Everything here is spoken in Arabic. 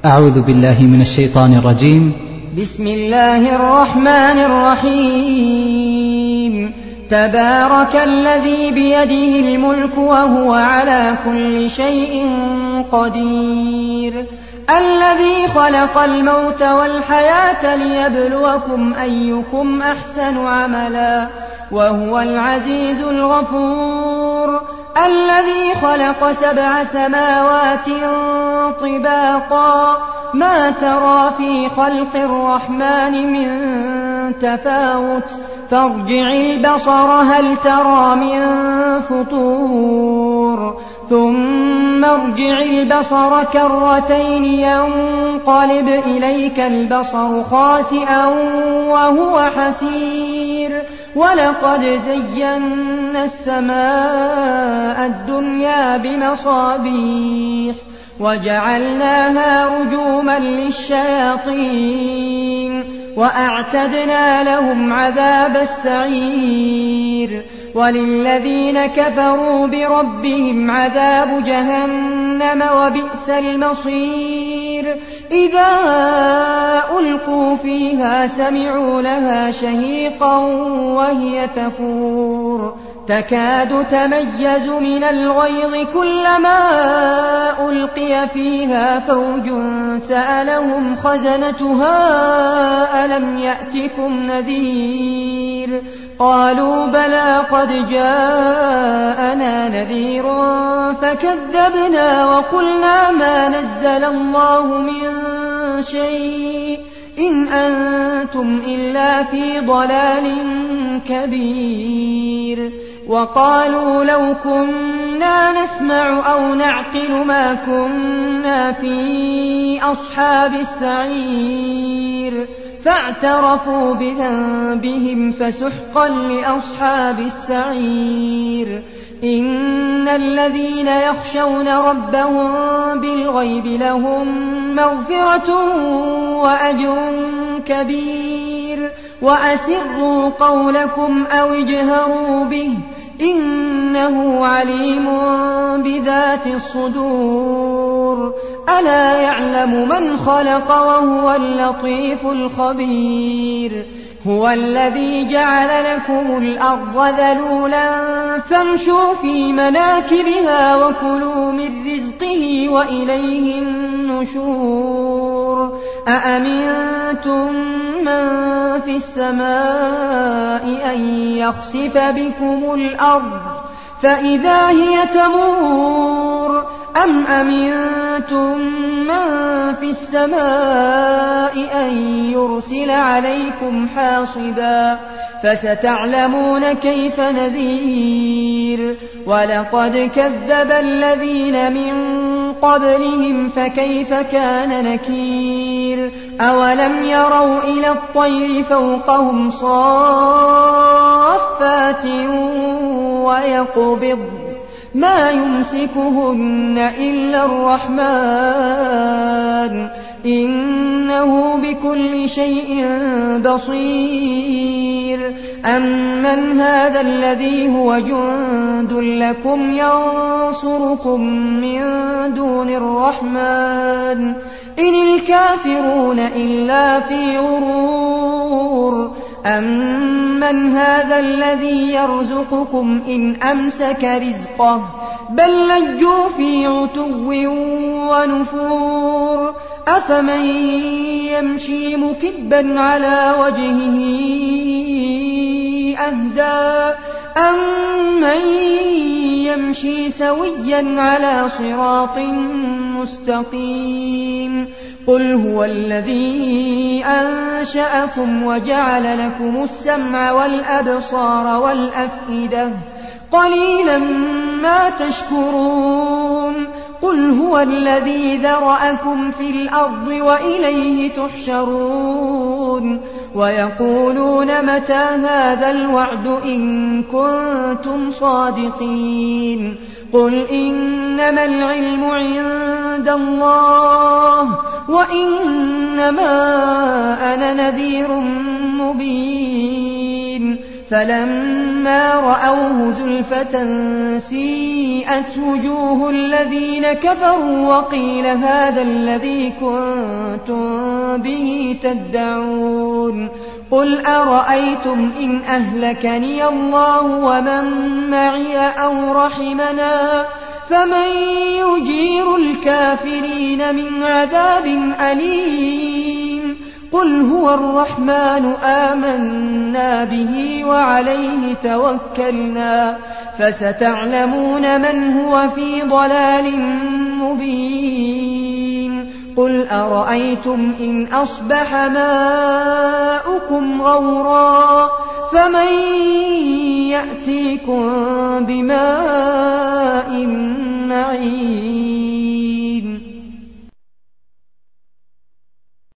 أعوذ بالله من الشيطان الرجيم. بسم الله الرحمن الرحيم. تبارك الذي بيده الملك وهو على كل شيء قدير، الذي خلق الموت والحياة ليبلوكم أيكم أحسن عملا وهو العزيز الغفور، الذي خلق 7 سماوات طباقا ما ترى في خلق الرحمن من تفاوت، فارجع البصر هل ترى من فطور، ثم ارجع البصر كرتين ينقلب إليك البصر خاسئا وهو حسير، ولقد زينا السماء الدنيا بمصابيح وجعلناها رجوما للشياطين وأعتدنا لهم عذاب السعير، وللذين كفروا بربهم عذاب جهنم وبئس المصير. إذا ألقوا فيها سمعوا لها شهيقا وهي تفور، تكاد تميز من الغيظ كلما ألقي فيها فوج سألهم خزنتها ألم يأتكم نذير، قالوا بلى قد جاءنا نذير فكذبنا وقلنا ما نزل الله من شيء إن أنتم إلا في ضلال كبير. وقالوا لو كنا نسمع أو نعقل ما كنا في أصحاب السعير، فاعترفوا بذنبهم فسحقا لأصحاب السعير. إن الذين يخشون ربهم بالغيب لهم مغفرة وأجر كبير، وأسروا قولكم أو اجهروا به إنه عليم بذات الصدور. ألا يعلم من خلق وهو اللطيف الخبير. هو الذي جعل لكم الأرض ذلولا فامشوا في مناكبها وكلوا من رزقه وإليه النشور. أأمنتم من في السماء أن يخسف بكم الأرض فإذا هي تمور، أم أمنتم من في السماء أن يرسل عليكم حاصبا، فستعلمون كيف نذير. ولقد كذب الذين من قبلهم فكيف كان نكير. أولم يروا إلى الطير فوقهم صافات ويقبض ما يمسكهن إلا الرحمن إنه بكل شيء بصير. أمن هذا الذي هو جند لكم ينصركم من دون الرحمن إن الكافرون إلا في غرور. أمن هذا الذي يرزقكم إن أمسك رزقه بل لجوا في عتو ونفور. أفمن يمشي مكبا على وجهه أهدى أمن يمشي سويا على صراط مستقيم. قل هو الذي أنشأكم وجعل لكم السمع والأبصار والأفئدة قليلا ما تشكرون. قل هو الذي ذرأكم في الأرض وإليه تحشرون. ويقولون متى هذا الوعد إن كنتم صادقين. قل إنما العلم عند الله وإنما أنا نذير مبين. فلما رأوه زلفة سيئت وجوه الذين كفروا وقيل هذا الذي كنتم به تدعون قل أرأيتم إن أهلكني الله ومن معي أو رحمنا فمن يجير الكافرين من عذاب أليم قل هو الرحمن آمنا به وعليه توكلنا فستعلمون من هو في ضلال مبين قل أرأيتم إن أصبح ماؤكم غورا فمن يأتيكم بماء معين